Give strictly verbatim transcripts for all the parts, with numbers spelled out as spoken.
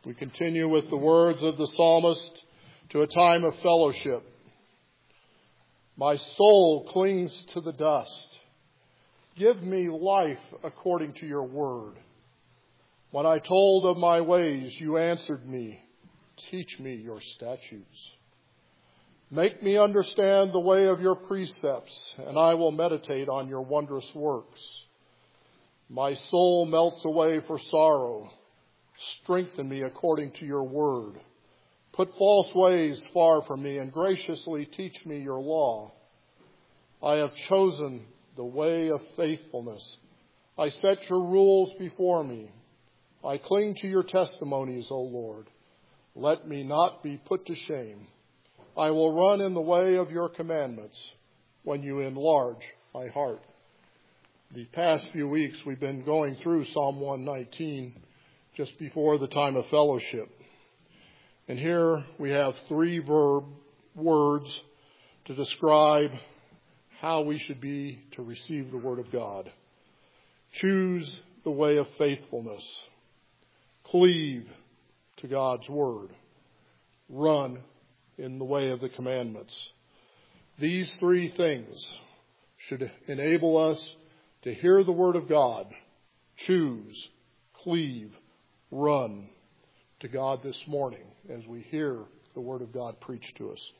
We continue with the words of the psalmist to a time of fellowship. My soul clings to the dust. Give me life according to your word. When I told of my ways, you answered me. Teach me your statutes. Make me understand the way of your precepts, and I will meditate on your wondrous works. My soul melts away for sorrow. Strengthen me according to your word. Put false ways far from me, and graciously teach me your law. I have chosen the way of faithfulness. I set your rules before me. I cling to your testimonies, O Lord. Let me not be put to shame. I will run in the way of your commandments when you enlarge my heart. The past few weeks we've been going through Psalm one nineteen just before the time of fellowship. And here we have three verb words to describe how we should be to receive the Word of God. Choose the way of faithfulness. Cleave to God's Word. Run in the way of the commandments. These three things should enable us to hear the Word of God, choose, cleave, run to God this morning as we hear the Word of God preached to us.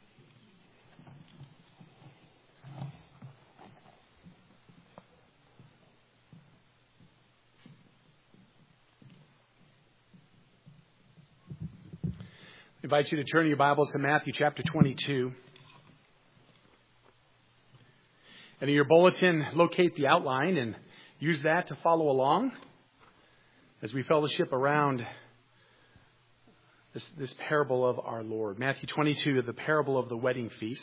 I invite you to turn your Bibles to Matthew chapter twenty-two. And in your bulletin, locate the outline and use that to follow along as we fellowship around this, this parable of our Lord. Matthew twenty-two, the parable of the wedding feast.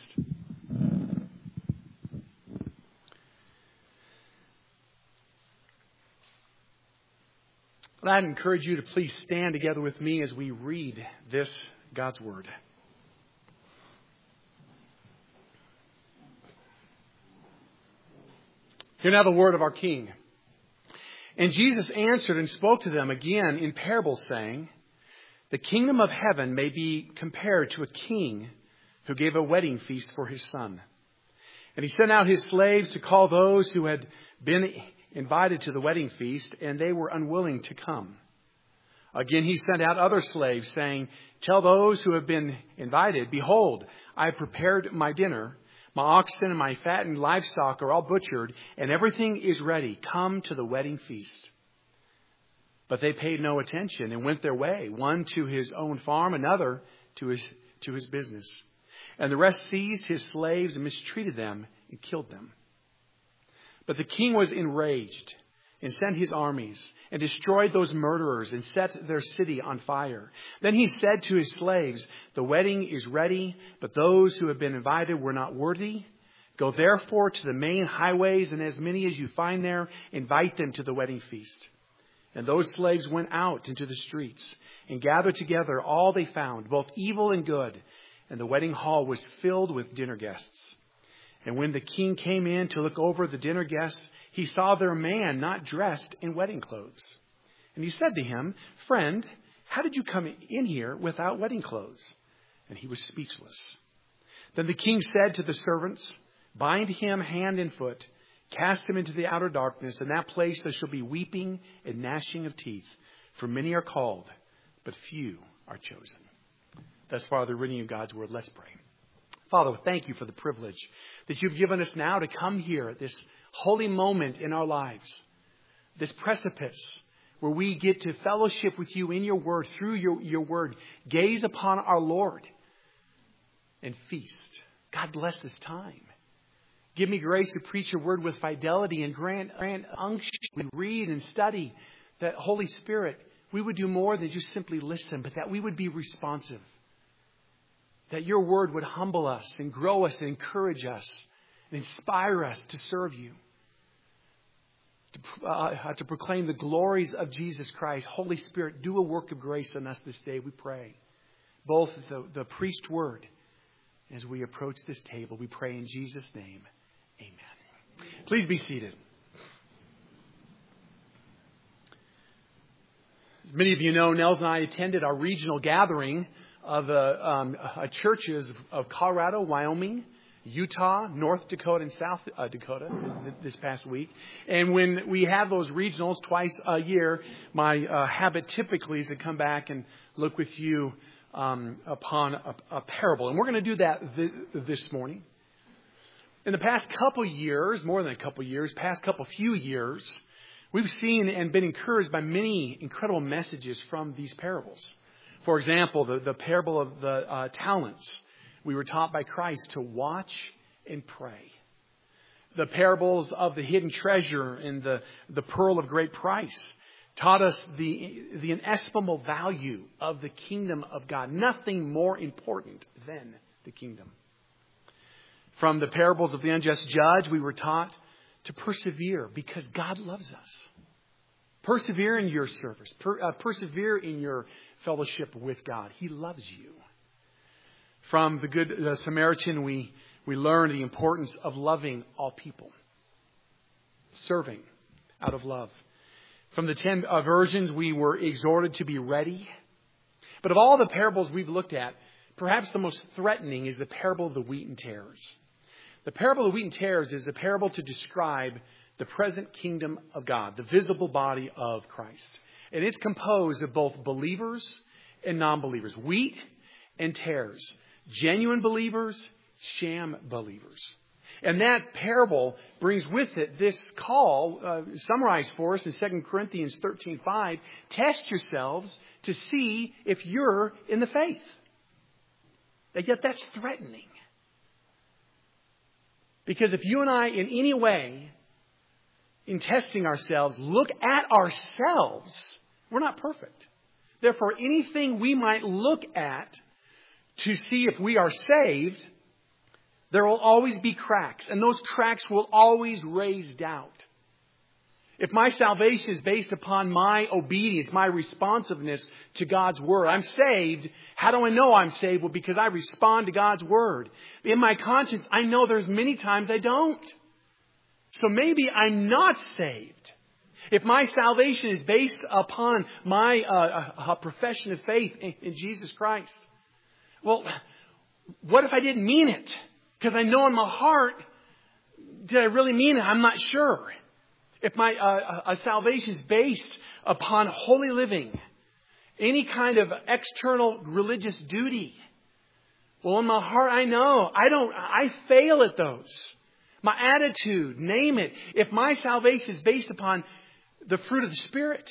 And I'd encourage you to please stand together with me as we read this God's Word. Hear now the word of our King. And Jesus answered and spoke to them again in parables, saying, the kingdom of heaven may be compared to a king who gave a wedding feast for his son. And he sent out his slaves to call those who had been invited to the wedding feast, and they were unwilling to come. Again, he sent out other slaves, saying, tell those who have been invited, behold, I have prepared my dinner. My oxen and my fattened livestock are all butchered, and everything is ready. Come to the wedding feast. But they paid no attention and went their way, one to his own farm, another to his, to his business. And the rest seized his slaves and mistreated them and killed them. But the king was enraged and sent his armies and destroyed those murderers and set their city on fire. Then he said to his slaves, the wedding is ready, but those who have been invited were not worthy. Go therefore to the main highways, and as many as you find there, invite them to the wedding feast. And those slaves went out into the streets and gathered together all they found, both evil and good. And the wedding hall was filled with dinner guests. And when the king came in to look over the dinner guests, he saw their man not dressed in wedding clothes. And he said to him, friend, how did you come in here without wedding clothes? And he was speechless. Then the king said to the servants, bind him hand and foot, cast him into the outer darkness. In that place there shall be weeping and gnashing of teeth. For many are called, but few are chosen. Thus far the reading of God's word. Let's pray. Father, thank you for the privilege that you've given us now to come here at this holy moment in our lives, this precipice where we get to fellowship with you in your word, through your, your word, gaze upon our Lord and feast. God bless this time. Give me grace to preach your word with fidelity and grant, grant unction. We read and study that Holy Spirit, we would do more than just simply listen, but that we would be responsive. That your word would humble us and grow us and encourage us and inspire us to serve you. To, uh, to proclaim the glories of Jesus Christ. Holy Spirit, do a work of grace on us this day, we pray. Both the, the preached word as we approach this table. We pray in Jesus' name. Amen. Please be seated. As many of you know, Nels and I attended our regional gathering of uh, um, uh, churches of Colorado, Wyoming, Utah, North Dakota, and South uh, Dakota this past week. And when we have those regionals twice a year, my uh, habit typically is to come back and look with you um, upon a, a parable. And we're going to do that th- this morning. In the past couple years, more than a couple years, past couple few years, we've seen and been encouraged by many incredible messages from these parables. For example, the, the parable of the uh, talents. We were taught by Christ to watch and pray. The parables of the hidden treasure and the, the pearl of great price taught us the, the inestimable value of the kingdom of God. Nothing more important than the kingdom. From the parables of the unjust judge, we were taught to persevere because God loves us. Persevere in your service. Per, uh, persevere in your fellowship with God. He loves you. From the Good uh, Samaritan, we, we learn the importance of loving all people. Serving out of love. From the ten uh, versions, we were exhorted to be ready. But of all the parables we've looked at, perhaps the most threatening is the parable of the wheat and tares. The parable of the wheat and tares is a parable to describe the present kingdom of God, the visible body of Christ. And it's composed of both believers and non-believers, wheat and tares, genuine believers, sham believers. And that parable brings with it this call, uh, summarized for us in Second Corinthians thirteen five, test yourselves to see if you're in the faith. And yet that's threatening. Because if you and I, in any way, in testing ourselves, look at ourselves, we're not perfect. Therefore, anything we might look at to see if we are saved, there will always be cracks. And those cracks will always raise doubt. If my salvation is based upon my obedience, my responsiveness to God's Word, I'm saved. How do I know I'm saved? Well, because I respond to God's Word. In my conscience, I know there's many times I don't. So maybe I'm not saved. If my salvation is based upon my uh, uh, profession of faith in, in Jesus Christ, well, what if I didn't mean it? Because I know in my heart, did I really mean it? I'm not sure. If my uh, uh, salvation is based upon holy living, any kind of external religious duty, well, in my heart, I know I don't. I fail at those. My attitude, name it. If my salvation is based upon the fruit of the Spirit,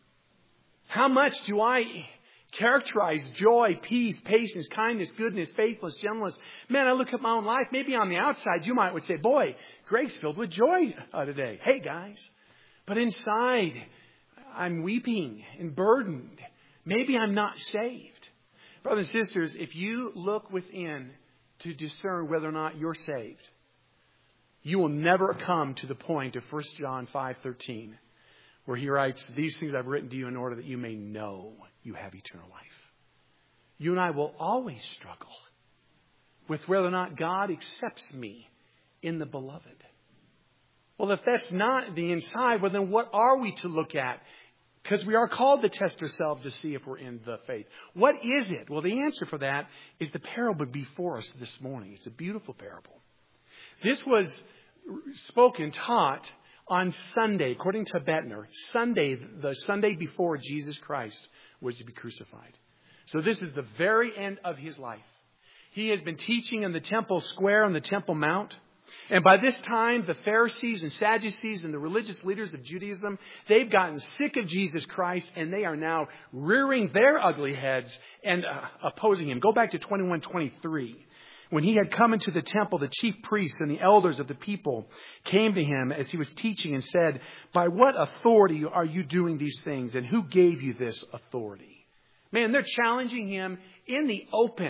how much do I characterize joy, peace, patience, kindness, goodness, faithfulness, gentleness? Man, I look at my own life. Maybe on the outside, you might would say, boy, Greg's filled with joy uh, today. Hey, guys. But inside, I'm weeping and burdened. Maybe I'm not saved. Brothers and sisters, if you look within to discern whether or not you're saved, you will never come to the point of First John five thirteen, where he writes, these things I've written to you in order that you may know you have eternal life. You and I will always struggle with whether or not God accepts me in the beloved. Well, if that's not the inside, well, then what are we to look at? Because we are called to test ourselves to see if we're in the faith. What is it? Well, the answer for that is the parable before us this morning. It's a beautiful parable. This was spoken, taught on Sunday, according to Bettner, Sunday, the Sunday before Jesus Christ was to be crucified. So this is the very end of his life. He has been teaching in the temple square on the Temple Mount. And by this time, the Pharisees and Sadducees and the religious leaders of Judaism, they've gotten sick of Jesus Christ, and they are now rearing their ugly heads and uh, opposing him. Go back to twenty-one twenty-three. When he had come into the temple, the chief priests and the elders of the people came to him as he was teaching and said, by what authority are you doing these things? And who gave you this authority? Man, they're challenging him in the open,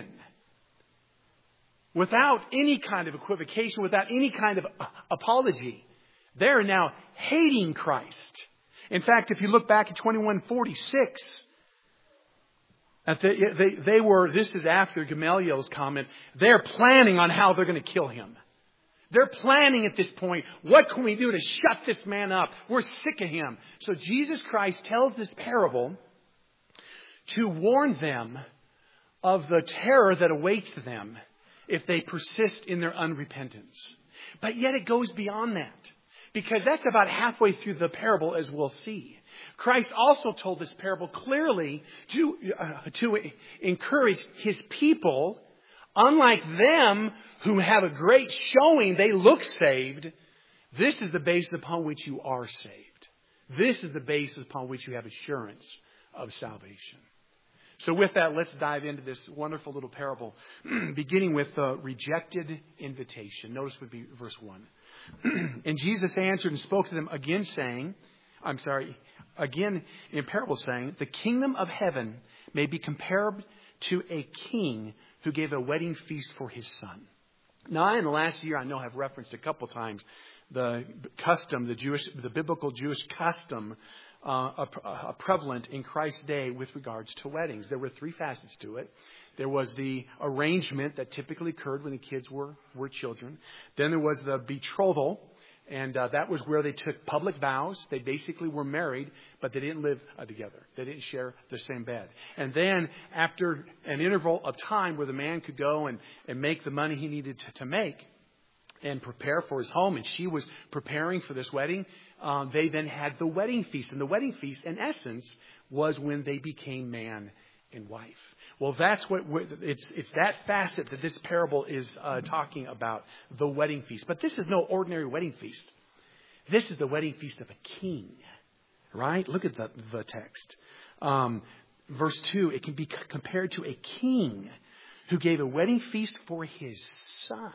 without any kind of equivocation, without any kind of apology. They're now hating Christ. In fact, if you look back at twenty-one forty-six, That they, they, they were, this is after Gamaliel's comment, they're planning on how they're going to kill him. They're planning at this point, what can we do to shut this man up? We're sick of him. So Jesus Christ tells this parable to warn them of the terror that awaits them if they persist in their unrepentance. But yet it goes beyond that, because that's about halfway through the parable, as we'll see. Christ also told this parable clearly to, uh, to encourage His people, unlike them who have a great showing, they look saved. This is the basis upon which you are saved. This is the basis upon which you have assurance of salvation. So with that, let's dive into this wonderful little parable, beginning with the rejected invitation. Notice would be verse one. And Jesus answered and spoke to them again, saying, I'm sorry, again in parable saying, the kingdom of heaven may be compared to a king who gave a wedding feast for his son. Now, I, in the last year, I know I've referenced a couple times the custom, the Jewish, the biblical Jewish custom uh, uh, prevalent in Christ's day with regards to weddings. There were three facets to it. There was the arrangement that typically occurred when the kids were, were children. Then there was the betrothal, and uh, that was where they took public vows. They basically were married, but they didn't live uh, together. They didn't share the same bed. And then after an interval of time where the man could go and, and make the money he needed to, to make and prepare for his home, and she was preparing for this wedding, um, they then had the wedding feast. And the wedding feast, in essence, was when they became man and wife. Well, that's what it's. It's that facet that this parable is uh, talking about, the wedding feast. But this is no ordinary wedding feast. This is the wedding feast of a king, right? Look at the the text, um, verse two. It can be compared to a king who gave a wedding feast for his son.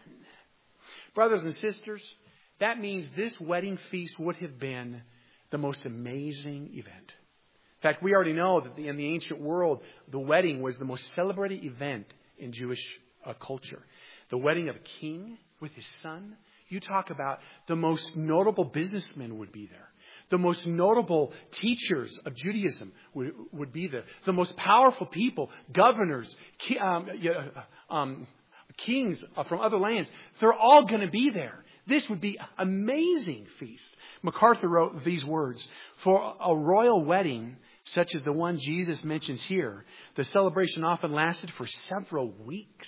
Brothers and sisters, that means this wedding feast would have been the most amazing event. In fact, we already know that in the ancient world, the wedding was the most celebrated event in Jewish uh, culture. The wedding of a king with his son. You talk about the most notable businessmen would be there. The most notable teachers of Judaism would, would be there. The most powerful people, governors, ki, um, um, kings from other lands, they're all going to be there. This would be an amazing feast. MacArthur wrote these words, for a royal wedding such as the one Jesus mentions here, the celebration often lasted for several weeks.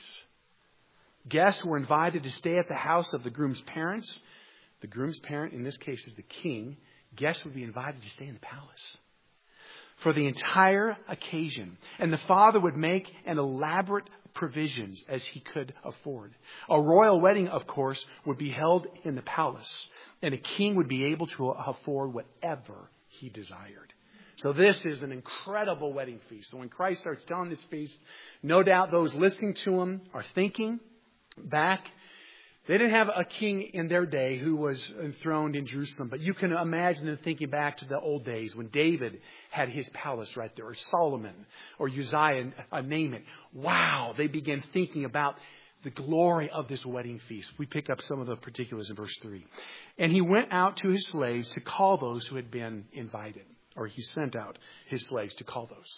Guests were invited to stay at the house of the groom's parents. The groom's parent, in this case, is the king. Guests would be invited to stay in the palace for the entire occasion. And the father would make an elaborate provisions as he could afford. A royal wedding, of course, would be held in the palace, and a king would be able to afford whatever he desired. So this is an incredible wedding feast. So when Christ starts telling this feast, no doubt those listening to him are thinking back. They didn't have a king in their day who was enthroned in Jerusalem, but you can imagine them thinking back to the old days when David had his palace right there, or Solomon, or Uzziah, uh, name it. Wow, they began thinking about the glory of this wedding feast. We pick up some of the particulars in verse three. And he went out to his slaves to call those who had been invited. Or he sent out his slaves to call those.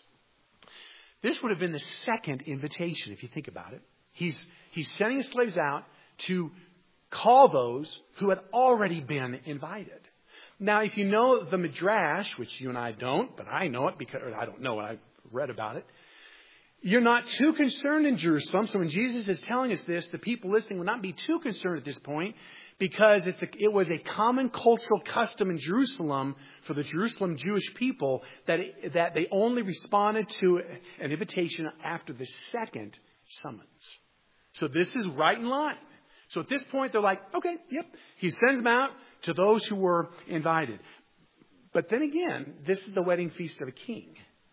This would have been the second invitation, if you think about it. He's, he's sending his slaves out to call those who had already been invited. Now, if you know the Midrash, which you and I don't, but I know it because or I don't know it, I've read about it. You're not too concerned in Jerusalem. So when Jesus is telling us this, the people listening will not be too concerned at this point, because it's a, it was a common cultural custom in Jerusalem for the Jerusalem Jewish people that it, that they only responded to an invitation after the second summons. So this is right in line. So at this point, they're like, okay, yep. He sends them out to those who were invited. But then again, this is the wedding feast of a king.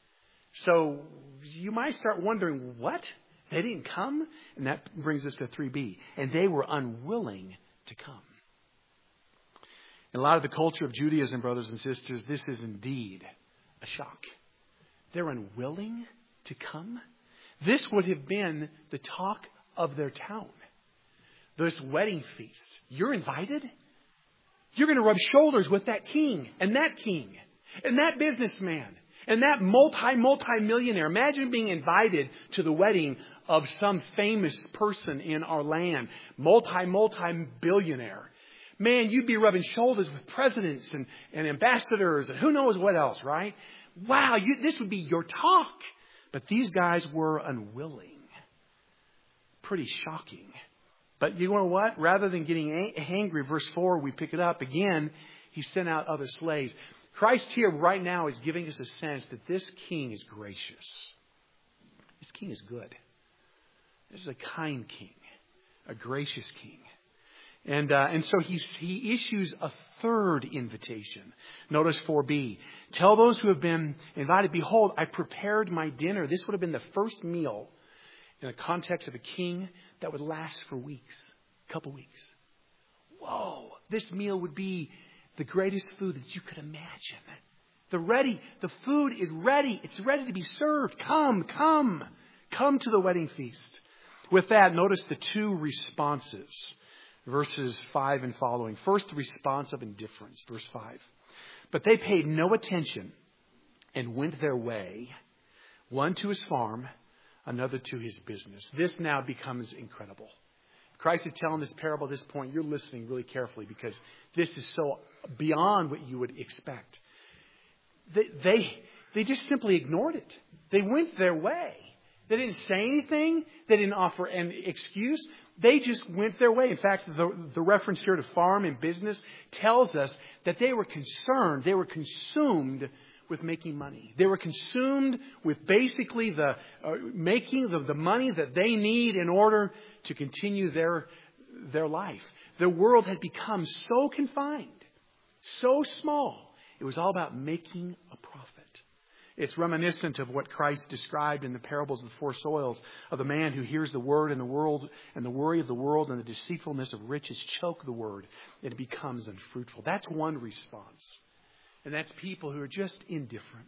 So you might start wondering, what? They didn't come? And that brings us to three B. And they were unwilling to come. In a lot of the culture of Judaism, brothers and sisters, this is indeed a shock. They're unwilling to come. This would have been the talk of their town. This wedding feast. You're invited? You're going to rub shoulders with that king and that king and that businessman and that multi, multi-millionaire. Imagine being invited to the wedding of some famous person in our land. Multi, multi-billionaire. Man, you'd be rubbing shoulders with presidents and, and ambassadors and who knows what else, right? Wow, you, this would be your talk. But these guys were unwilling. Pretty shocking. But you know what? Rather than getting angry, verse four, we pick it up again. He sent out other slaves. Christ here right now is giving us a sense that this king is gracious. This king is good. This is a kind king, a gracious king. And uh, and so he, he issues a third invitation. Notice four b. Tell those who have been invited, behold, I prepared my dinner. This would have been the first meal in the context of a king that would last for weeks, a couple weeks. Whoa, this meal would be the greatest food that you could imagine. The ready, the food is ready. It's ready to be served. Come, come, come to the wedding feast. With that, notice the two responses. Verses five and following. First, the response of indifference. Verse five. But they paid no attention and went their way, one to his farm, another to his business. This now becomes incredible. Christ is telling this parable at this point. You're listening really carefully because this is so beyond what you would expect. They, they, they just simply ignored it. They went their way. They didn't say anything. They didn't offer an excuse. They just went their way. In fact, the, the reference here to farm and business tells us that they were concerned. They were consumed with making money. They were consumed with basically the uh, making the, the money that they need in order to continue their, their life. Their world had become so confined, so small. It was all about making a profit. It's reminiscent of what Christ described in the parables of the four soils, of the man who hears the word and the world and the worry of the world and the deceitfulness of riches choke the word and it becomes unfruitful. That's one response. And that's people who are just indifferent.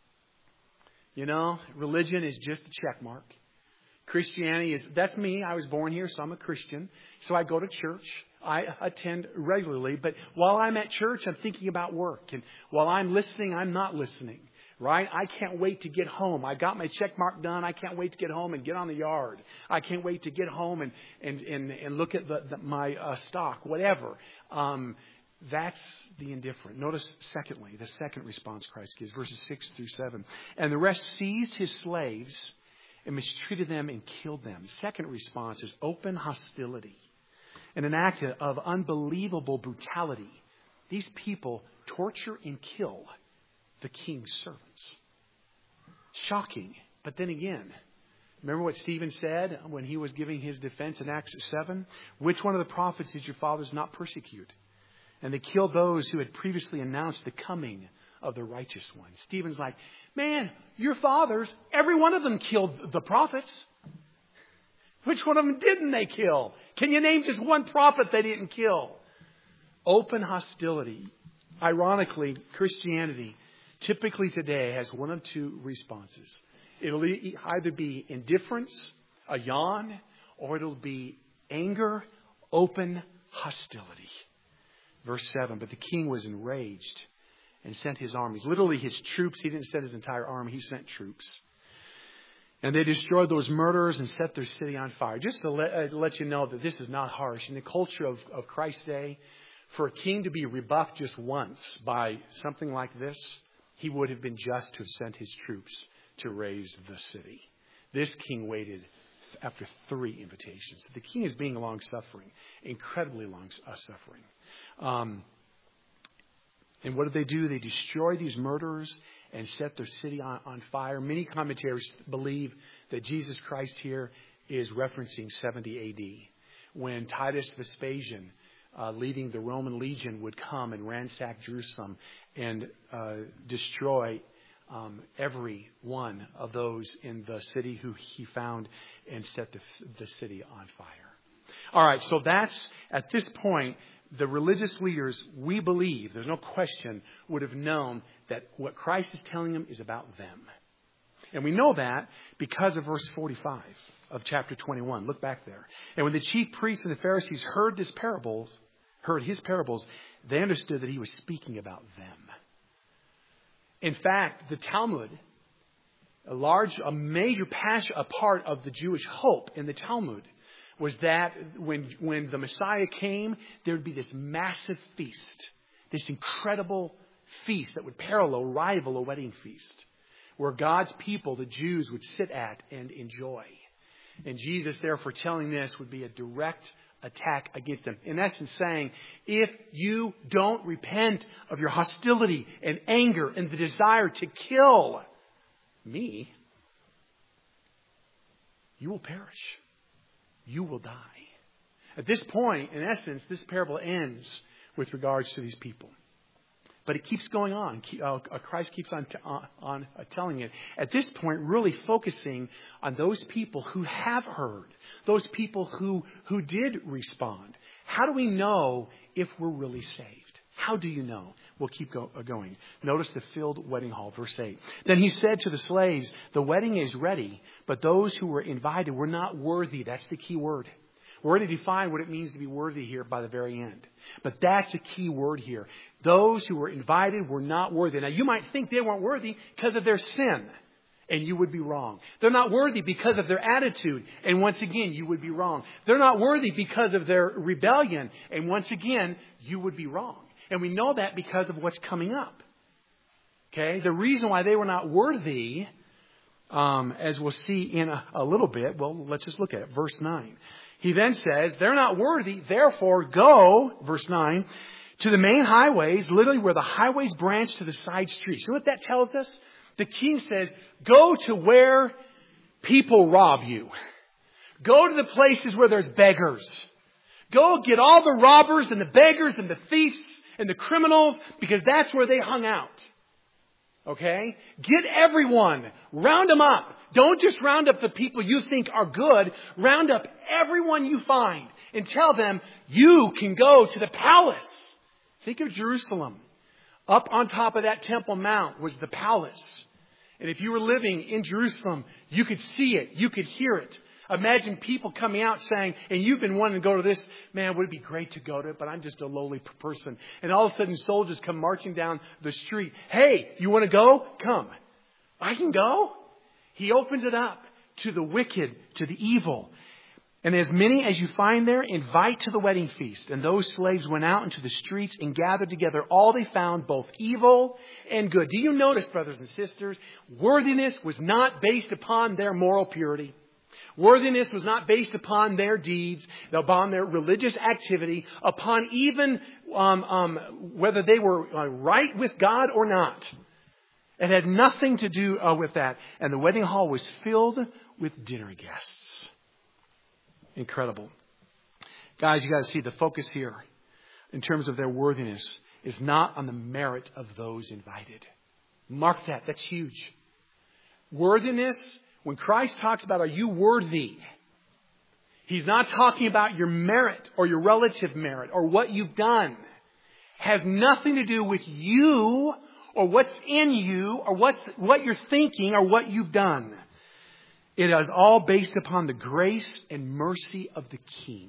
You know, religion is just a check mark. Christianity is, that's me. I was born here, so I'm a Christian. So I go to church. I attend regularly. But while I'm at church, I'm thinking about work. And while I'm listening, I'm not listening. Right? I can't wait to get home. I got my check mark done. I can't wait to get home and get on the yard. I can't wait to get home and, and, and, and look at the, the, my uh, stock, whatever. Um, that's the indifferent. Notice, secondly, the second response Christ gives, verses six through seven. And the rest seized his slaves and mistreated them and killed them. Second response is open hostility and an act of unbelievable brutality. These people torture and kill the king's servants. Shocking. But then again, remember what Stephen said when he was giving his defense in Acts seven? Which one of the prophets did your fathers not persecute? And they killed those who had previously announced the coming of the righteous one. Stephen's like, man, your fathers, every one of them killed the prophets. Which one of them didn't they kill? Can you name just one prophet they didn't kill? Open hostility. Ironically, Christianity typically today has one of two responses. It'll either be indifference, a yawn, or it'll be anger, open hostility. Verse seven, but the king was enraged and sent his armies. Literally his troops. He didn't send his entire army. He sent troops. And they destroyed those murderers and set their city on fire. Just to let, uh, to let you know that this is not harsh. In the culture of, of Christ's day, for a king to be rebuffed just once by something like this, he would have been just to have sent his troops to raise the city. This king waited after three invitations. The king is being long-suffering, incredibly long-suffering. Um, and what did they do? They destroyed these murderers and set their city on, on fire. Many commentators believe that Jesus Christ here is referencing seventy A D, when Titus Vespasian, uh, leading the Roman legion, would come and ransack Jerusalem and uh, destroy um, every one of those in the city who he found and set the, the city on fire. All right, so that's, at this point, the religious leaders, we believe, there's no question, would have known that what Christ is telling them is about them. And we know that because of verse forty-five of chapter twenty-one. Look back there. And when the chief priests and the Pharisees heard this parables, heard his parables, they understood that he was speaking about them. In fact, the Talmud, a large, a major passion, a part of the Jewish hope in the Talmud, was that when, when the Messiah came, there would be this massive feast, this incredible feast that would parallel, rival a wedding feast, where God's people, the Jews, would sit at and enjoy. And Jesus, therefore, telling this would be a direct attack against them. In essence, saying, if you don't repent of your hostility and anger and the desire to kill me, you will perish. You will die. At this point, in essence, this parable ends with regards to these people. But it keeps going on. Christ keeps on, t- on uh, telling it. At this point, really focusing on those people who have heard. Those people who, who did respond. How do we know if we're really saved? How do you know? We'll keep go, uh, going. Notice the filled wedding hall, verse eight. Then he said to the slaves, the wedding is ready, but those who were invited were not worthy. That's the key word. We're going to define what it means to be worthy here by the very end. But that's a key word here. Those who were invited were not worthy. Now, you might think they weren't worthy because of their sin, and you would be wrong. They're not worthy because of their attitude, and once again, you would be wrong. They're not worthy because of their rebellion, and once again, you would be wrong. And we know that because of what's coming up. Okay? The reason why they were not worthy, um, as we'll see in a, a little bit, well, let's just look at it. Verse nine. He then says, they're not worthy, therefore go, verse nine, to the main highways, literally where the highways branch to the side streets. You know what that tells us? The king says, go to where people rob you. Go to the places where there's beggars. Go get all the robbers and the beggars and the thieves and the criminals, because that's where they hung out. Okay? Get everyone. Round them up. Don't just round up the people you think are good. Round up everyone you find and tell them you can go to the palace. Think of Jerusalem. Up on top of that Temple Mount was the palace. And if you were living in Jerusalem, you could see it. You could hear it. Imagine people coming out saying, and you've been wanting to go to this, man, would it be great to go to it, but I'm just a lowly person. And all of a sudden soldiers come marching down the street. Hey, you want to go? Come. I can go. He opens it up to the wicked, to the evil. And as many as you find there, invite to the wedding feast. And those slaves went out into the streets and gathered together all they found, both evil and good. Do you notice, brothers and sisters, worthiness was not based upon their moral purity. Worthiness was not based upon their deeds, upon their religious activity, upon even um, um, whether they were uh, right with God or not. It had nothing to do uh, with that. And the wedding hall was filled with dinner guests. Incredible. Guys, you got to see the focus here in terms of their worthiness is not on the merit of those invited. Mark that. That's huge. Worthiness, when Christ talks about are you worthy, He's not talking about your merit or your relative merit or what you've done. It has nothing to do with you or what's in you or what's, what you're thinking or what you've done. It is all based upon the grace and mercy of the King.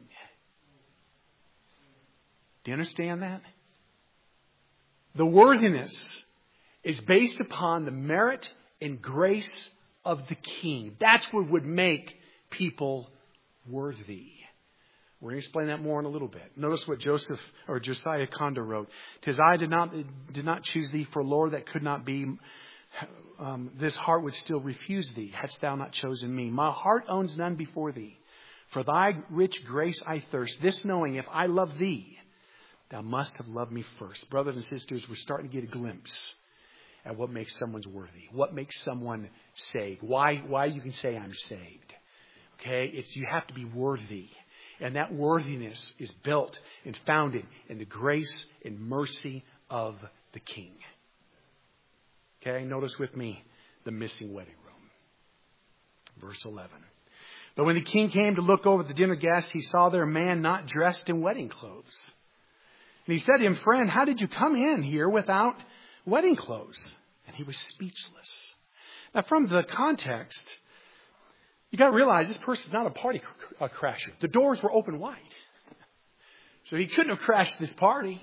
Do you understand that? The worthiness is based upon the merit and grace of the King. That's what would make people worthy. We're going to explain that more in a little bit. Notice what Joseph or Josiah Condor wrote. "'Tis I did not did not choose thee, for Lord, that could not be. Um, this heart would still refuse thee, hadst thou not chosen me. My heart owns none before thee. For thy rich grace I thirst. This knowing, if I love thee, thou must have loved me first." Brothers and sisters, we're starting to get a glimpse at what makes someone's worthy. What makes someone saved. Why, why you can say I'm saved. Okay? It's you have to be worthy. And that worthiness is built and founded in the grace and mercy of the King. Okay, notice with me the missing wedding room. Verse eleven. "But when the king came to look over the dinner guests, he saw there a man not dressed in wedding clothes. And he said to him, 'Friend, how did you come in here without wedding clothes?' And he was speechless." Now, from the context, you got to realize this person's not a party cr- a crasher. The doors were open wide. So he couldn't have crashed this party.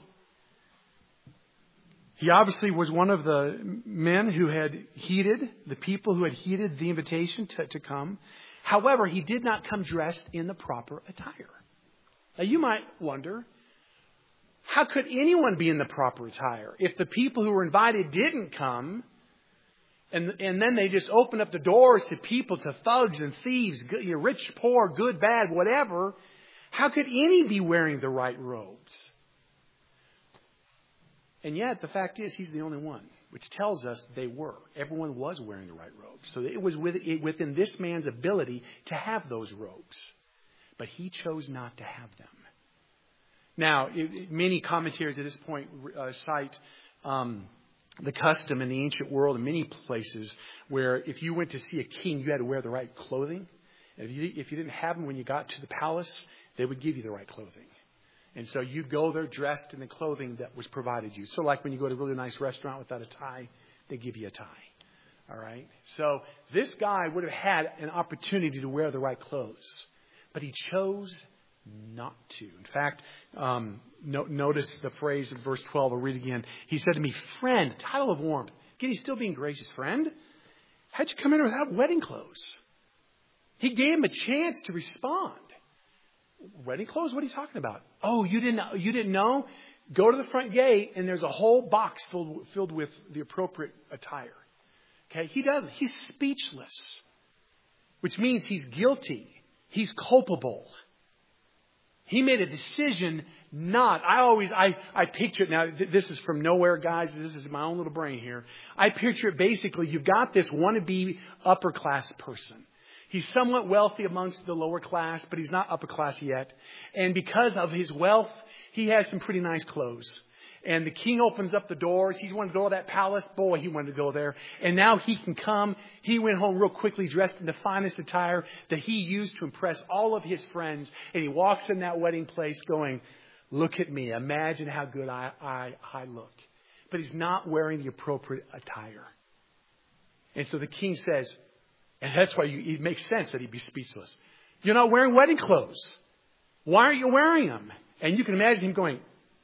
He obviously was one of the men who had heeded, the people who had heeded the invitation to, to come. However, he did not come dressed in the proper attire. Now, you might wonder, how could anyone be in the proper attire? If the people who were invited didn't come, And, and then they just open up the doors to people, to thugs and thieves, good, you know, rich, poor, good, bad, whatever. How could any be wearing the right robes? And yet, the fact is, he's the only one, which tells us they were. Everyone was wearing the right robes. So it was within this man's ability to have those robes. But he chose not to have them. Now, it, many commentators at this point uh, cite um, the custom in the ancient world in many places where if you went to see a king, you had to wear the right clothing. And if you, if you didn't have them when you got to the palace, they would give you the right clothing. And so you go there dressed in the clothing that was provided you. So like when you go to a really nice restaurant without a tie, they give you a tie. All right? So this guy would have had an opportunity to wear the right clothes. But he chose not to. In fact, um, no, notice the phrase in verse twelve. I'll read again. He said to me, friend, title of warmth. Again, he's still being gracious. Friend, how'd you come in without wedding clothes? He gave him a chance to respond. Wedding clothes? What are you talking about? Oh, you didn't, you didn't know? Go to the front gate and there's a whole box filled, filled with the appropriate attire. Okay, he doesn't. He's speechless, which means he's guilty. He's culpable. He made a decision not. I always, I, I picture it. Now, th- this is from nowhere, guys. This is my own little brain here. I picture it basically, you've got this wannabe upper class person. He's somewhat wealthy amongst the lower class, but he's not upper class yet. And because of his wealth, he has some pretty nice clothes. And the king opens up the doors. He's wanted to go to that palace. Boy, he wanted to go there. And now he can come. He went home real quickly dressed in the finest attire that he used to impress all of his friends. And he walks in that wedding place going, look at me. Imagine how good I, I, I look. But he's not wearing the appropriate attire. And so the king says, and that's why you, it makes sense that he'd be speechless. You're not wearing wedding clothes. Why aren't you wearing them? And you can imagine him going,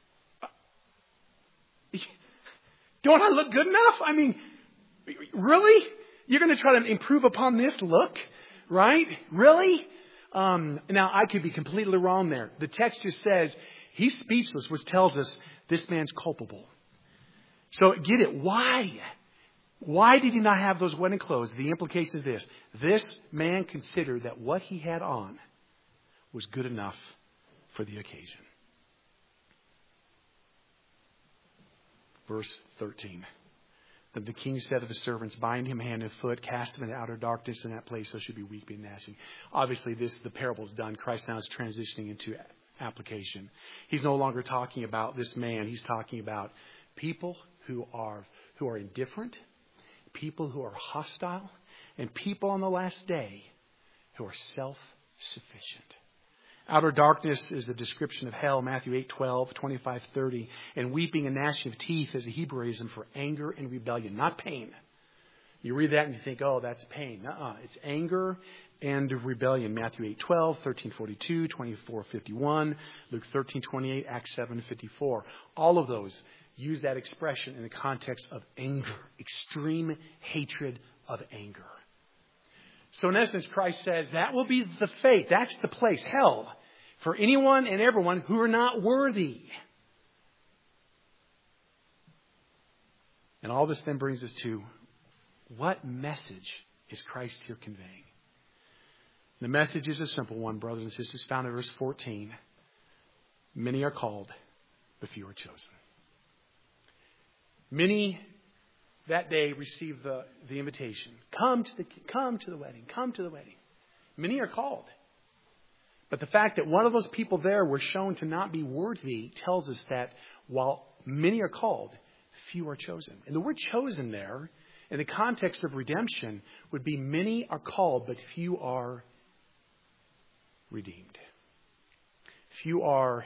don't I look good enough? I mean, really? You're going to try to improve upon this look? Right? Really? Um, now, I could be completely wrong there. The text just says he's speechless, which tells us this man's culpable. So get it. Why? Why did he not have those wedding clothes? The implication is this. This man considered that what he had on was good enough for the occasion. Verse thirteen. Then the king said to the servants, bind him hand and foot, cast him into outer darkness. In that place there should be weeping and gnashing. Obviously, this the parable is done. Christ now is transitioning into application. He's no longer talking about this man. He's talking about people who are who are indifferent, people who are hostile, and people on the last day who are self-sufficient. Outer darkness is a description of hell, Matthew eight twelve, twenty-five thirty. And weeping and gnashing of teeth is a Hebraism for anger and rebellion, not pain. You read that and you think, oh, that's pain. Uh-uh. It's anger and rebellion. Matthew eight twelve, thirteen forty-two, twenty-four fifty-one, Luke thirteen twenty-eight, Acts seven fifty-four. All of those use that expression in the context of anger, extreme hatred of anger. So in essence, Christ says that will be the fate. That's the place, hell, for anyone and everyone who are not worthy. And all this then brings us to what message is Christ here conveying? The message is a simple one, brothers and sisters, found in verse fourteen. Many are called, but few are chosen. Many that day receive the, the invitation. Come to the come to the wedding. Come to the wedding. Many are called. But the fact that one of those people there were shown to not be worthy tells us that while many are called, few are chosen. And the word chosen there, in the context of redemption, would be many are called, but few are redeemed. Few are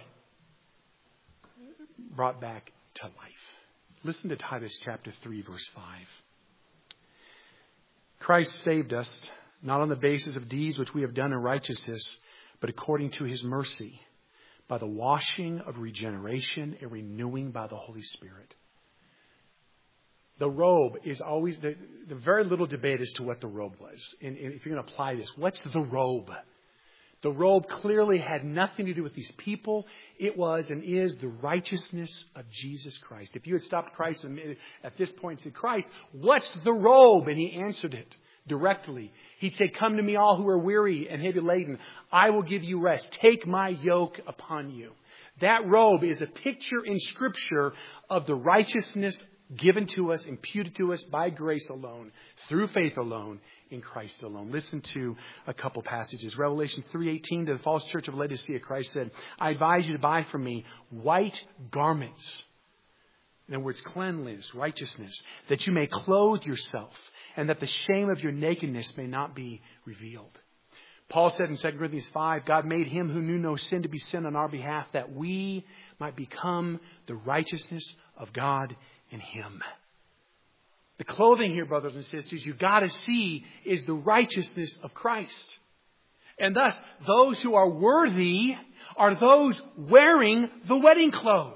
brought back to life. Listen to Titus chapter three, verse five. Christ saved us, not on the basis of deeds which we have done in righteousness, but according to his mercy, by the washing of regeneration and renewing by the Holy Spirit. The robe is always, the, the very little debate as to what the robe was. And, and if you're going to apply this, what's the robe? The robe clearly had nothing to do with these people. It was and is the righteousness of Jesus Christ. If you had stopped Christ at this point and said, Christ, what's the robe? And he answered it directly. He'd say, come to me all who are weary and heavy laden. I will give you rest. Take my yoke upon you. That robe is a picture in Scripture of the righteousness given to us, imputed to us by grace alone, through faith alone, in Christ alone. Listen to a couple passages. Revelation three eighteen, to the false church of Laodicea, Christ said, I advise you to buy from me white garments. In other words, cleanliness, righteousness, that you may clothe yourself, and that the shame of your nakedness may not be revealed. Paul said in Second Corinthians five, God made him who knew no sin to be sin on our behalf, that we might become the righteousness of God in him. The clothing here, brothers and sisters, you've got to see is the righteousness of Christ. And thus, those who are worthy are those wearing the wedding clothes.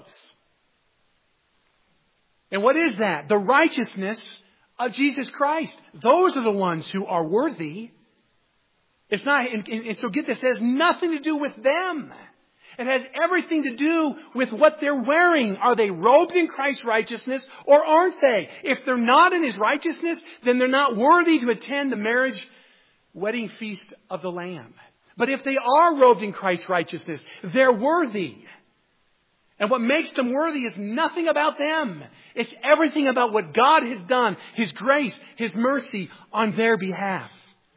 And what is that? The righteousness of Jesus Christ. Those are the ones who are worthy. It's not, and, and so get this, it has nothing to do with them. It has everything to do with what they're wearing. Are they robed in Christ's righteousness or aren't they? If they're not in His righteousness, then they're not worthy to attend the marriage wedding feast of the Lamb. But if they are robed in Christ's righteousness, they're worthy. And what makes them worthy is nothing about them. It's everything about what God has done, His grace, His mercy on their behalf.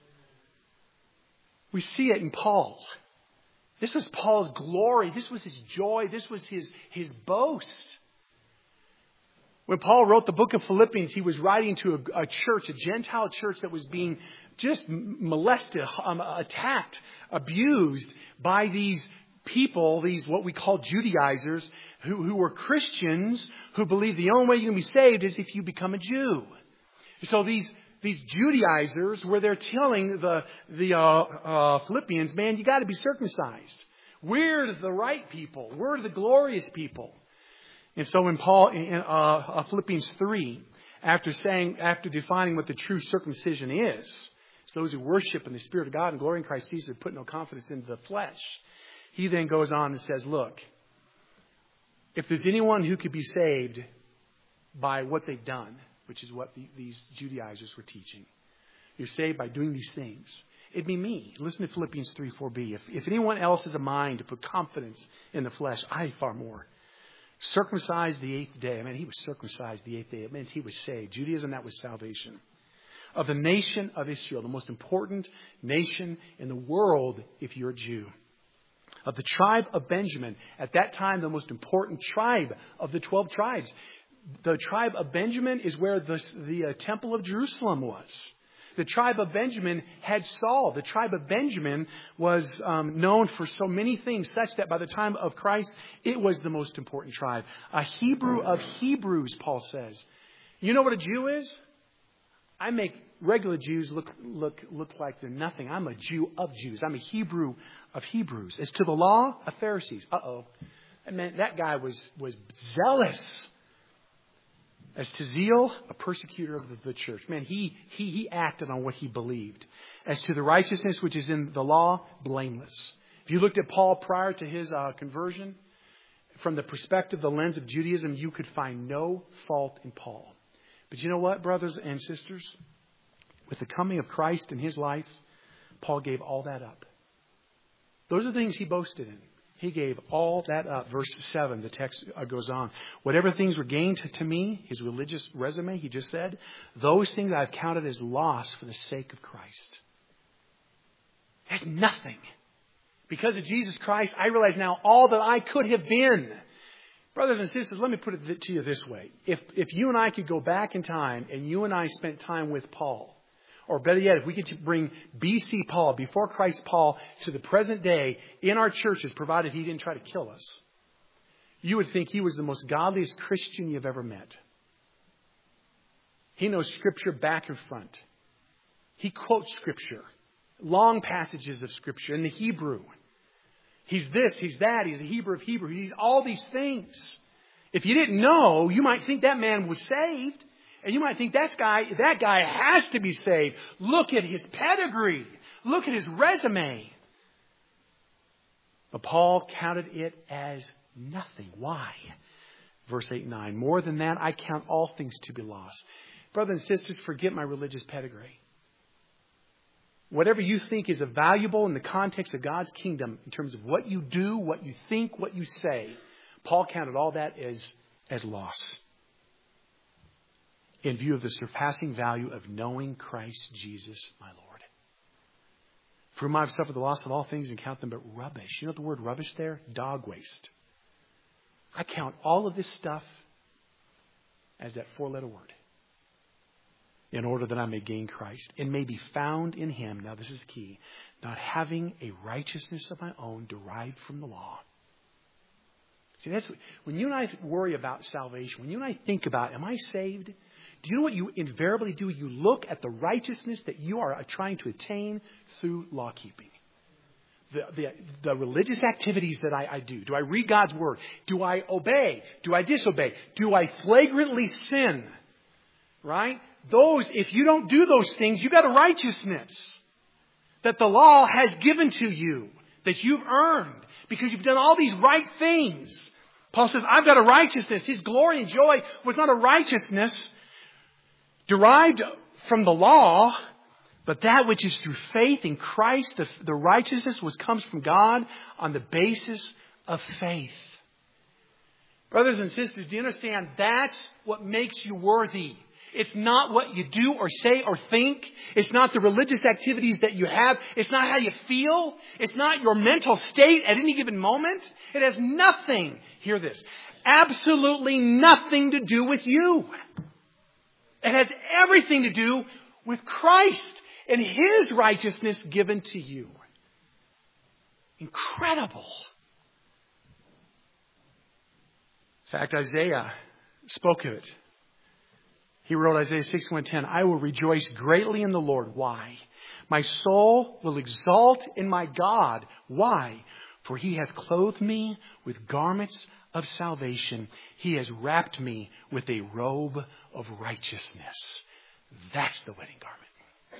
We see it in Paul. This was Paul's glory. This was his joy. This was his, his boast. When Paul wrote the book of Philippians, he was writing to a, a church, a Gentile church that was being just molested, um, attacked, abused by these people, these what we call Judaizers, who, who were Christians, who believed the only way you can be saved is if you become a Jew. So these These Judaizers were there telling the the uh, uh, Philippians, man, you got to be circumcised. We're the right people. We're the glorious people. And so in Paul, in uh, Philippians three, after saying, after defining what the true circumcision is, it's those who worship in the Spirit of God and glory in Christ Jesus, put no confidence in the flesh. He then goes on and says, look, if there's anyone who could be saved by what they've done, which is what the, these Judaizers were teaching. You're saved by doing these things. It'd be me. Listen to Philippians three four b. If, if anyone else has a mind to put confidence in the flesh, I far more. Circumcised the eighth day. I mean, he was circumcised the eighth day. It meant he was saved. Judaism, that was salvation. Of the nation of Israel, the most important nation in the world if you're a Jew. Of the tribe of Benjamin, at that time the most important tribe of the twelve tribes. The tribe of Benjamin is where the, the uh, temple of Jerusalem was. The tribe of Benjamin had Saul. The tribe of Benjamin was um, known for so many things, such that by the time of Christ, it was the most important tribe. A Hebrew of Hebrews, Paul says. You know what a Jew is? I make regular Jews look look look like they're nothing. I'm a Jew of Jews. I'm a Hebrew of Hebrews. As to the law, a Pharisees. Uh-oh. That meant that guy was was zealous. As to zeal, a persecutor of the, the church. Man, he, he, he acted on what he believed. As to the righteousness which is in the law, blameless. If you looked at Paul prior to his uh, conversion, from the perspective, the lens of Judaism, you could find no fault in Paul. But you know what, brothers and sisters? With the coming of Christ in his life, Paul gave all that up. Those are the things he boasted in. He gave all that up. Verse seven, the text goes on. Whatever things were gained to me, his religious resume, he just said, those things I've counted as loss for the sake of Christ. That's nothing. Because of Jesus Christ, I realize now all that I could have been. Brothers and sisters, let me put it to you this way. If, if you and I could go back in time and you and I spent time with Paul, or better yet, if we could bring B C Paul, before Christ Paul, to the present day in our churches, provided he didn't try to kill us, you would think he was the most godliest Christian you've ever met. He knows Scripture back and front. He quotes Scripture, long passages of Scripture in the Hebrew. He's this, he's that, he's a Hebrew of Hebrew. He's all these things. If you didn't know, you might think that man was saved. And you might think that guy, that guy has to be saved. Look at his pedigree. Look at his resume. But Paul counted it as nothing. Why? Verse eight and nine. More than that, I count all things to be lost. Brothers and sisters, forget my religious pedigree. Whatever you think is valuable in the context of God's kingdom, in terms of what you do, what you think, what you say, Paul counted all that as, as loss in view of the surpassing value of knowing Christ Jesus, my Lord. For whom I have suffered the loss of all things and count them but rubbish. You know the word rubbish there? Dog waste. I count all of this stuff as that four-letter word. In order that I may gain Christ and may be found in Him. Now this is key. Not having a righteousness of my own derived from the law. See, that's when you and I worry about salvation, when you and I think about, am I saved? Do you know what you invariably do? You look at the righteousness that you are trying to attain through law keeping. The, the, the religious activities that I, I do. Do I read God's Word? Do I obey? Do I disobey? Do I flagrantly sin? Right? Those, if you don't do those things, you got a righteousness that the law has given to you, that you've earned because you've done all these right things. Paul says, I've got a righteousness. His glory and joy was not a righteousness derived from the law, but that which is through faith in Christ. The, the righteousness was comes from God on the basis of faith. Brothers and sisters, do you understand? That's what makes you worthy. It's not what you do or say or think. It's not the religious activities that you have. It's not how you feel. It's not your mental state at any given moment. It has nothing, hear this, absolutely nothing to do with you. It has everything to do with Christ and His righteousness given to you. Incredible. In fact, Isaiah spoke of it. He wrote Isaiah sixty-one ten, I will rejoice greatly in the Lord. Why? My soul will exult in my God. Why? For He hath clothed me with garments of salvation. He has wrapped me with a robe of righteousness. That's the wedding garment.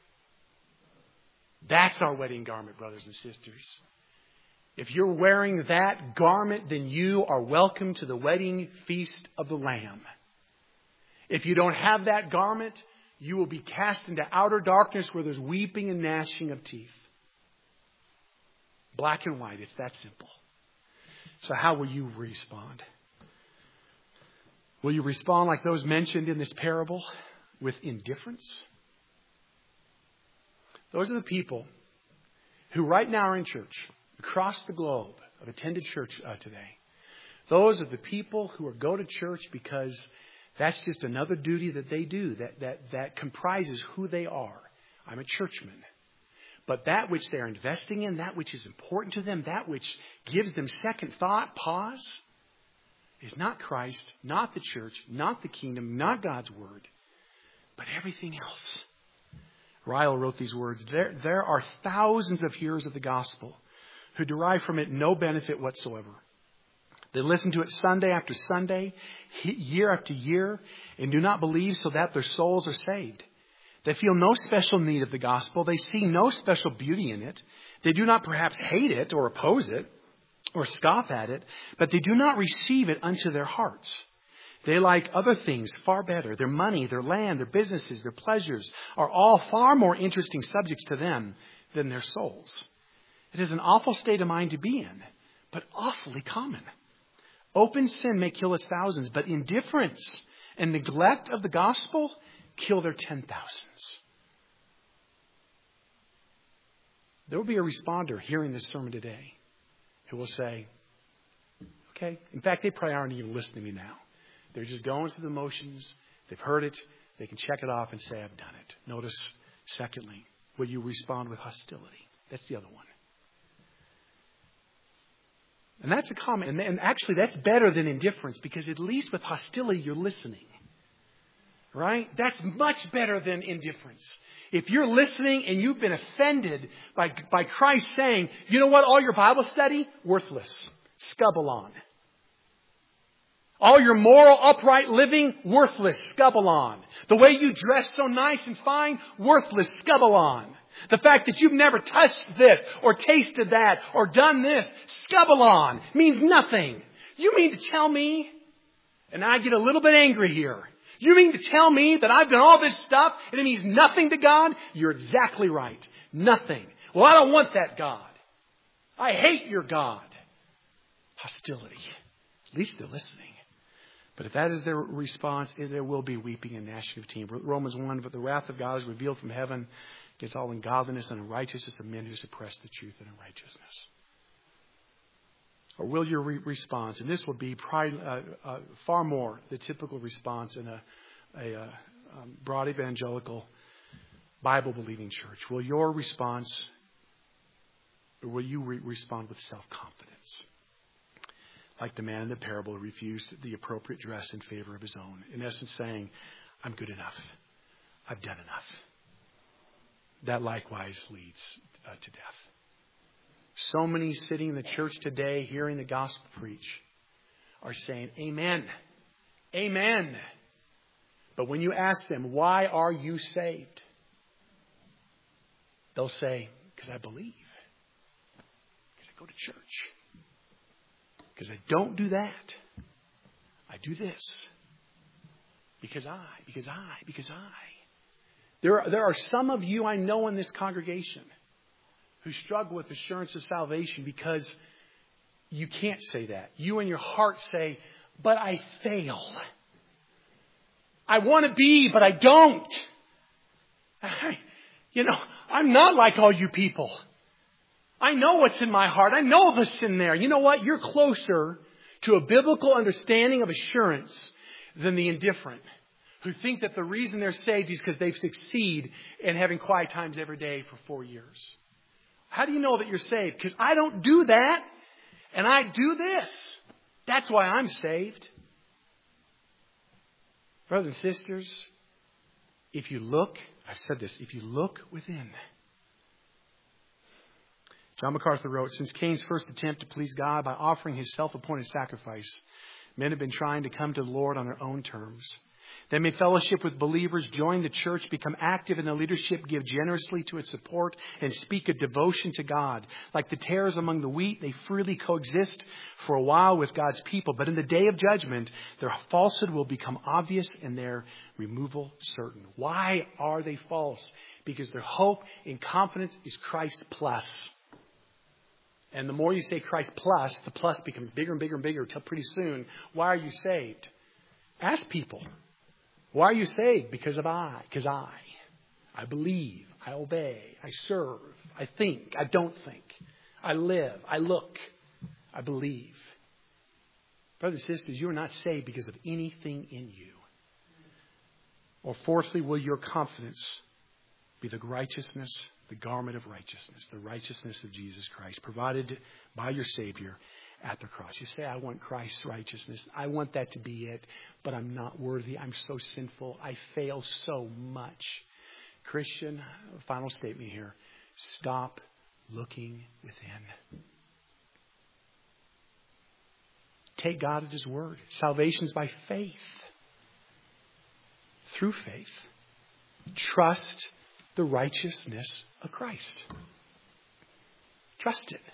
That's our wedding garment, brothers and sisters. If you're wearing that garment, then you are welcome to the wedding feast of the Lamb. If you don't have that garment, you will be cast into outer darkness where there's weeping and gnashing of teeth. Black and white, it's that simple. So how will you respond? Will you respond like those mentioned in this parable with indifference? Those are the people who right now are in church, across the globe, have attended church uh, today. Those are the people who are go to church because that's just another duty that they do that, that, that comprises who they are. I'm a churchman. But that which they're investing in, that which is important to them, that which gives them second thought, pause, is not Christ, not the church, not the kingdom, not God's Word, but everything else. Ryle wrote these words, there, there are thousands of hearers of the gospel who derive from it no benefit whatsoever. They listen to it Sunday after Sunday, year after year, and do not believe so that their souls are saved. They feel no special need of the gospel. They see no special beauty in it. They do not perhaps hate it or oppose it or scoff at it, but they do not receive it unto their hearts. They like other things far better. Their money, their land, their businesses, their pleasures are all far more interesting subjects to them than their souls. It is an awful state of mind to be in, but awfully common. Open sin may kill its thousands, but indifference and neglect of the gospel kill their ten thousands. There will be a responder hearing this sermon today who will say, okay, in fact, they probably aren't even listening to me now. They're just going through the motions. They've heard it. They can check it off and say, I've done it. Notice, secondly, will you respond with hostility? That's the other one. And that's a comment. And actually, that's better than indifference because at least with hostility, you're listening. Right? That's much better than indifference. If you're listening and you've been offended by, by Christ saying, you know what, all your Bible study, worthless. Scubalon. All your moral, upright living, worthless. Scubalon. The way you dress so nice and fine, worthless. Scubalon. The fact that you've never touched this or tasted that or done this, scubalon, means nothing. You mean to tell me, and I get a little bit angry here, you mean to tell me that I've done all this stuff and it means nothing to God? You're exactly right. Nothing. Well, I don't want that God. I hate your God. Hostility. At least they're listening. But if that is their response, there will be weeping and gnashing of teeth. Romans one, but the wrath of God is revealed from heaven against all ungodliness and unrighteousness of men who suppress the truth and unrighteousness. Or will your re- response, and this will be probably, uh, uh, far more the typical response in a, a uh, um, broad evangelical Bible-believing church, will your response, or will you re- respond with self-confidence? Like the man in the parable who refused the appropriate dress in favor of his own. In essence saying, I'm good enough. I've done enough. That likewise leads uh, to death. So many sitting in the church today hearing the gospel preach are saying, Amen. Amen. But when you ask them, why are you saved? They'll say, because I believe. Because I go to church. Because I don't do that. I do this. Because I, because I, because I. There are, there are some of you I know in this congregation who struggle with assurance of salvation because you can't say that. You in your heart say, but I fail. I want to be, but I don't. I, you know, I'm not like all you people. I know what's in my heart. I know the sin there. You know what? You're closer to a biblical understanding of assurance than the indifferent, who think that the reason they're saved is because they've succeeded in having quiet times every day for four years. How do you know that you're saved? Because I don't do that, and I do this. That's why I'm saved. Brothers and sisters, if you look, I've said this, if you look within. John MacArthur wrote, since Cain's first attempt to please God by offering his self-appointed sacrifice, men have been trying to come to the Lord on their own terms. They may fellowship with believers, join the church, become active in the leadership, give generously to its support, and speak a devotion to God. Like the tares among the wheat, they freely coexist for a while with God's people. But in the day of judgment, their falsehood will become obvious and their removal certain. Why are they false? Because their hope and confidence is Christ plus. And the more you say Christ plus, the plus becomes bigger and bigger and bigger until pretty soon, why are you saved? Ask people. Why are you saved? Because of I. Because I. I believe. I obey. I serve. I think. I don't think. I live. I look. I believe. Brothers and sisters, you are not saved because of anything in you. Or fourthly, will your confidence be the righteousness, the garment of righteousness, the righteousness of Jesus Christ, provided by your Savior at the cross. You say, I want Christ's righteousness. I want that to be it, but I'm not worthy. I'm so sinful. I fail so much. Christian, final statement here. Stop looking within. Take God at His word. Salvation's by faith. Through faith. Trust the righteousness of Christ. Trust it.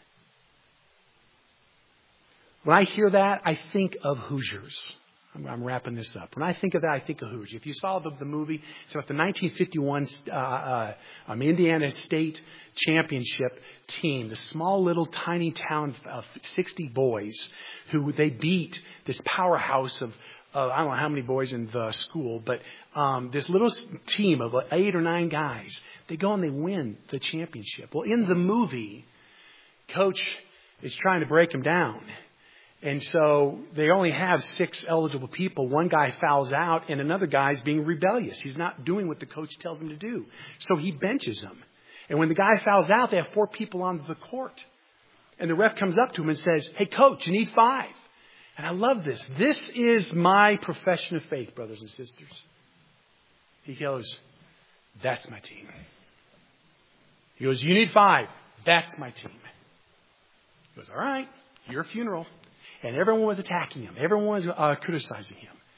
When I hear that, I think of Hoosiers. I'm, I'm wrapping this up. When I think of that, I think of Hoosiers. If you saw the, the movie, it's about the nineteen fifty-one uh, uh, um, Indiana State Championship team. The small little tiny town of sixty boys who they beat this powerhouse of Uh, I don't know how many boys in the school, but um, this little team of eight or nine guys, they go and they win the championship. Well, in the movie, Coach is trying to break them down. And so they only have six eligible people. One guy fouls out and another guy's being rebellious. He's not doing what the coach tells him to do. So he benches him. And when the guy fouls out, they have four people on the court. And the ref comes up to him and says, hey, coach, you need five. And I love this. This is my profession of faith, brothers and sisters. He goes, that's my team. He goes, you need five. That's my team. He goes, all right, your funeral. And everyone was attacking him. Everyone was uh, criticizing him.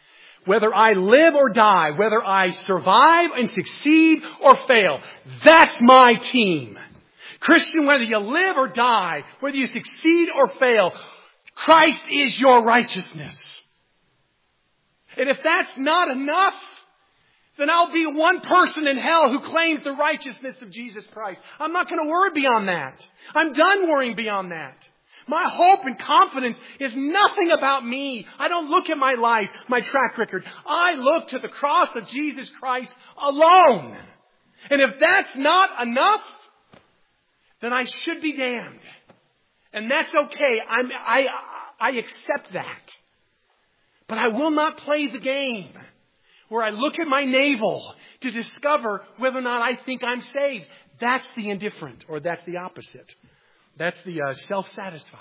Whether I live or die, whether I survive and succeed or fail, that's my team. Christian, whether you live or die, whether you succeed or fail, Christ is your righteousness. And if that's not enough, then I'll be one person in hell who claims the righteousness of Jesus Christ. I'm not going to worry beyond that. I'm done worrying beyond that. My hope and confidence is nothing about me. I don't look at my life, my track record. I look to the cross of Jesus Christ alone. And if that's not enough, then I should be damned. And that's okay. I'm, I, I accept that. But I will not play the game where I look at my navel to discover whether or not I think I'm saved. That's the indifferent, or that's the opposite. That's the uh, self-satisfied.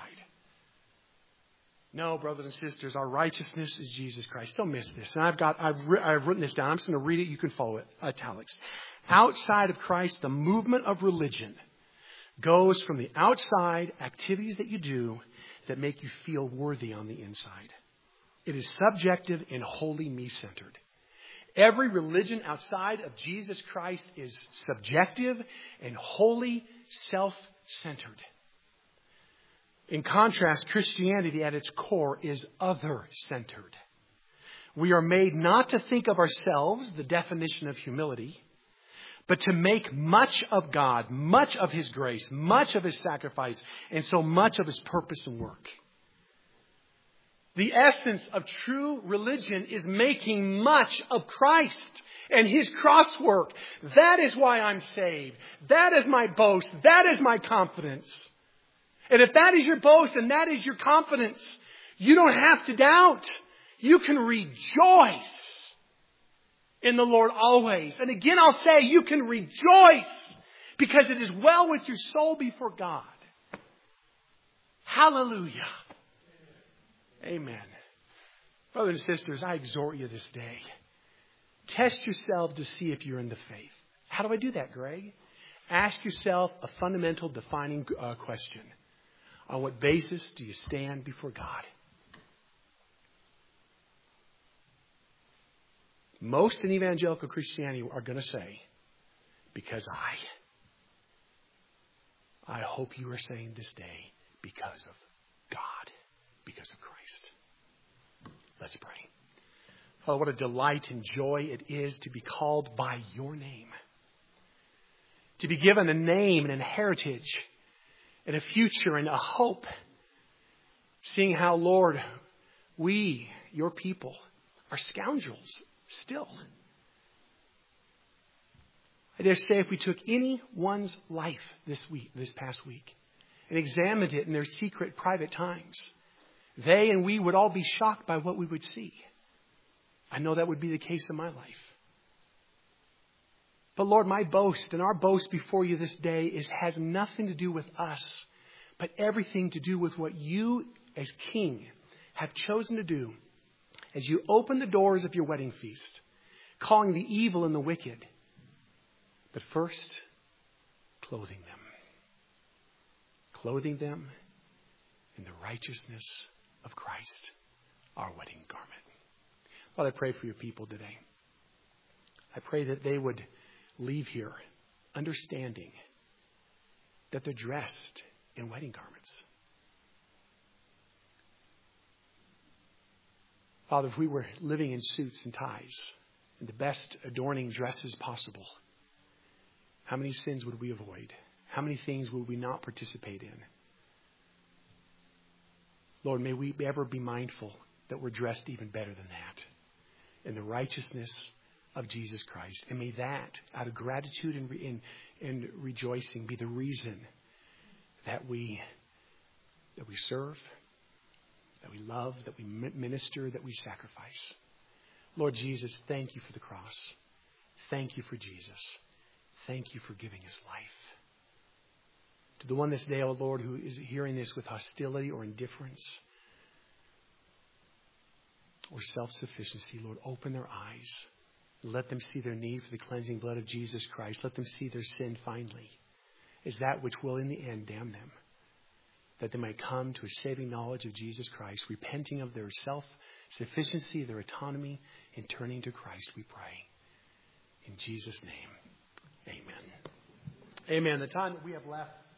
No, brothers and sisters, our righteousness is Jesus Christ. Don't miss this. And I've got, I've, ri- I've written this down. I'm just going to read it. You can follow it. Italics. Outside of Christ, the movement of religion goes from the outside activities that you do that make you feel worthy on the inside. It is subjective and wholly me-centered. Every religion outside of Jesus Christ is subjective and wholly self-centered. In contrast, Christianity at its core is other-centered. We are made not to think of ourselves, the definition of humility, but to make much of God, much of His grace, much of His sacrifice, and so much of His purpose and work. The essence of true religion is making much of Christ and His cross work. That is why I'm saved. That is my boast. That is my confidence. And if that is your boast and that is your confidence, you don't have to doubt. You can rejoice in the Lord always. And again, I'll say you can rejoice because it is well with your soul before God. Hallelujah. Amen. Brothers and sisters, I exhort you this day. Test yourself to see if you're in the faith. How do I do that, Greg? Ask yourself a fundamental defining uh, question. On what basis do you stand before God? Most in evangelical Christianity are going to say, because I. I hope you are saying this day, because of God, because of Christ. Let's pray. Oh, what a delight and joy it is to be called by your name. To be given a name and a heritage and a future and a hope. Seeing how, Lord, we, your people, are scoundrels still. I dare say if we took anyone's life this week, this past week, and examined it in their secret, private times, they and we would all be shocked by what we would see. I know that would be the case in my life. But Lord, my boast and our boast before you this day is has nothing to do with us, but everything to do with what you as King have chosen to do as you open the doors of your wedding feast, calling the evil and the wicked, but first clothing them. Clothing them in the righteousness of Christ, our wedding garment. Lord, I pray for your people today. I pray that they would leave here understanding that they're dressed in wedding garments. Father, if we were living in suits and ties and the best adorning dresses possible, how many sins would we avoid? How many things would we not participate in? Lord, may we ever be mindful that we're dressed even better than that in the righteousness of Jesus Christ. And may that, out of gratitude and, re- and, and rejoicing, be the reason that we that we serve, that we love, that we minister, that we sacrifice. Lord Jesus, thank you for the cross. Thank you for Jesus. Thank you for giving us life. To the one this day, oh Lord, who is hearing this with hostility or indifference or self-sufficiency, Lord, open their eyes. Let them see their need for the cleansing blood of Jesus Christ. Let them see their sin finally is that which will in the end damn them. That they might come to a saving knowledge of Jesus Christ, repenting of their self sufficiency, their autonomy in turning to Christ, we pray. In Jesus' name, amen. Amen. The time that we have left